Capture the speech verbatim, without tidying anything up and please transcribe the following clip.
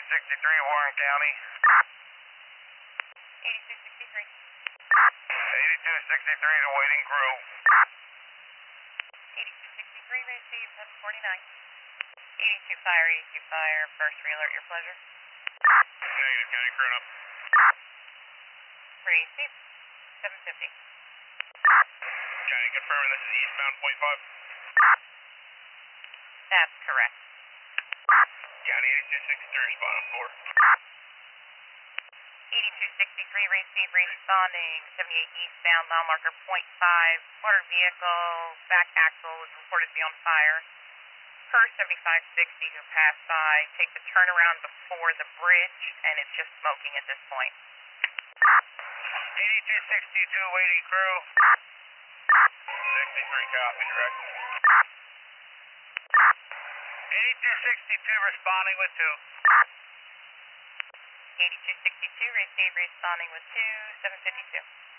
sixty-three, Warren County. eighty-two sixty-three. eighty-two sixty-three to waiting crew. eighty-two sixty-three, receive one forty-nine. eighty-two fire, eighty-two fire, first re-alert, your pleasure. Negative, county crew up. Receive, seven fifty. County confirming this is eastbound point five. That's correct. County eighty-two sixty-three responding four. eighty-two sixty-three, receive, responding, seventy-eight eastbound, mile marker point five, motor vehicle, back axle was reported to be on fire. Per seventy-five sixty who passed by, take the turnaround before the bridge, and it's just smoking at this point. eighty-two sixty-two waiting crew. sixty-three copy, direct. eighty-two sixty-two responding with two. eighty-two sixty-two, receive, responding with two, seven fifty-two.